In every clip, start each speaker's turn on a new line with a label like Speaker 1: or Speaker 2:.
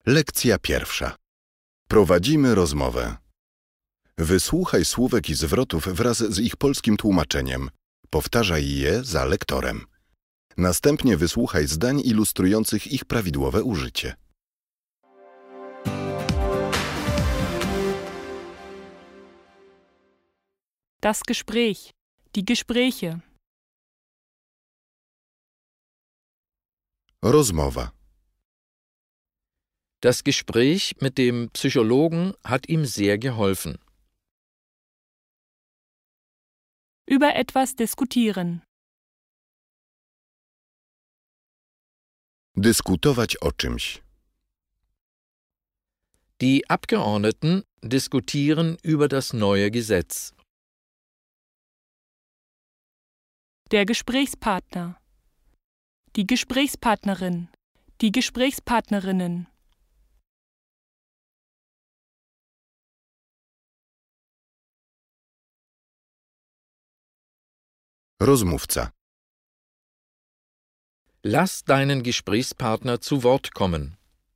Speaker 1: Lekcja pierwsza. Prowadzimy rozmowę. Wysłuchaj słówek i zwrotów wraz z ich polskim tłumaczeniem. Powtarzaj je za lektorem. Następnie wysłuchaj zdań ilustrujących ich prawidłowe użycie.
Speaker 2: Das Gespräch, die Gespräche.
Speaker 1: Rozmowa.
Speaker 3: Das Gespräch mit dem Psychologen hat ihm sehr geholfen.
Speaker 2: Über etwas diskutieren.
Speaker 1: Dyskutować o czymś.
Speaker 3: Die Abgeordneten diskutieren über das neue Gesetz.
Speaker 2: Der Gesprächspartner. Die Gesprächspartnerin. Die Gesprächspartnerinnen.
Speaker 1: Rozmówca.
Speaker 3: Lass deinen Gesprächspartner zu Wort kommen.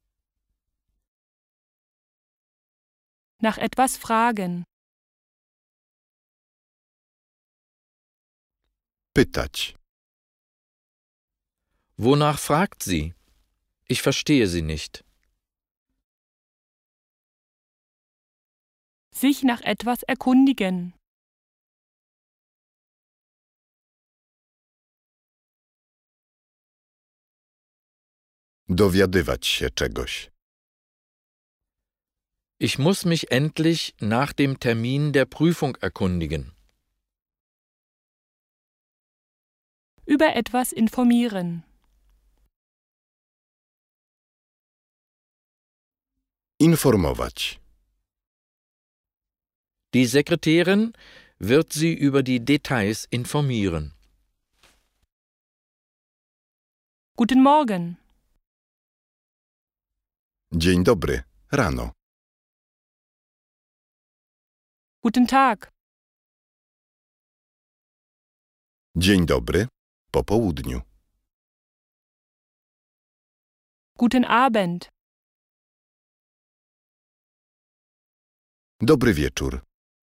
Speaker 2: Nach etwas fragen.
Speaker 1: Pytać.
Speaker 3: Wonach fragt sie? Ich verstehe sie nicht.
Speaker 2: Sich nach etwas erkundigen.
Speaker 1: Dowiadywać się czegoś.
Speaker 3: Ich muss mich endlich nach dem Termin der Prüfung erkundigen.
Speaker 2: Über etwas informieren.
Speaker 1: Informować.
Speaker 3: Die Sekretärin wird sie über die Details informieren.
Speaker 2: Guten Morgen.
Speaker 1: Dzień dobry. Rano.
Speaker 2: Guten Tag.
Speaker 1: Dzień dobry. Po południu.
Speaker 2: Guten Abend.
Speaker 1: Dobry wieczór.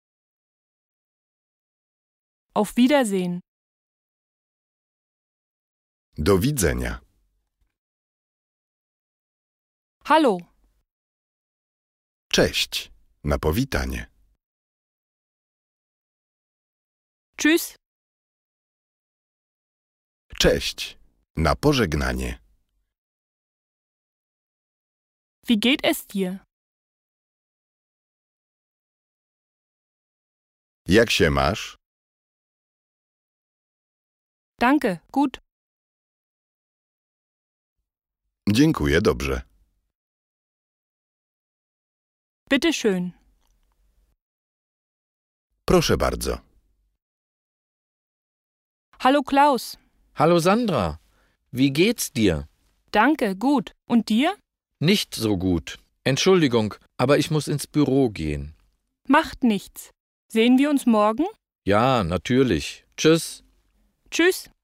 Speaker 2: Auf Wiedersehen.
Speaker 1: Do widzenia.
Speaker 2: Hallo.
Speaker 1: Cześć. Na powitanie.
Speaker 2: Tschüss.
Speaker 1: Cześć. Na pożegnanie.
Speaker 2: Wie geht es dir?
Speaker 1: Jak się masz?
Speaker 2: Danke, gut.
Speaker 1: Dziękuję, dobrze.
Speaker 2: Bitte schön.
Speaker 1: Proszę bardzo.
Speaker 2: Hallo Klaus.
Speaker 3: Hallo Sandra, wie geht's dir?
Speaker 2: Danke, gut. Und dir?
Speaker 3: Nicht so gut. Entschuldigung, aber ich muss ins Büro gehen.
Speaker 2: Macht nichts. Sehen wir uns morgen?
Speaker 3: Ja, natürlich. Tschüss.
Speaker 2: Tschüss.